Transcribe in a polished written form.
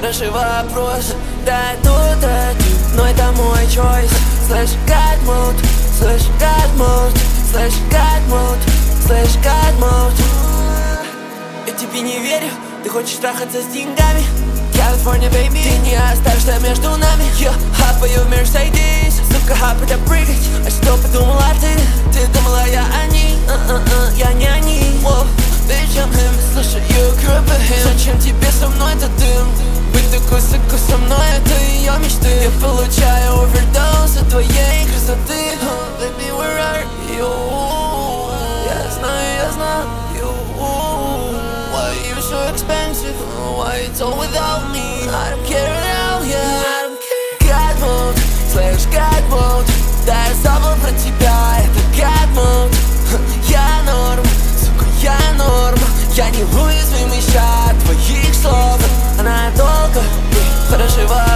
хороший вопрос. Да, тут один, но это мой choice. Слэш God mode, слэш God mode, слэш God mode, слэш God mode. Я тебе не верю, ты хочешь трахаться с деньгами. California, baby, ты не оставишься между нами. Я хапаю в Mercedes, сука, хапать, а прыгать. А что подумала ты? Ты думала, я они? Я не они. Bitch, I'm him, слушаю группы him. Зачем тебе со мной этот дым? Быть такой, сука, со мной, это ее мечты. Я получаю овердоз от твоей красоты. Baby, where are you? Я знаю why you so expensive, why it's all without me. I don't care at all, yeah, I don't care. God mode, слэш God mode. Да, я забыл про тебя, это God mode. Я норм, сука, я норм. Я неуязвимый ща твоих слов. Она долго, хороший вопрос.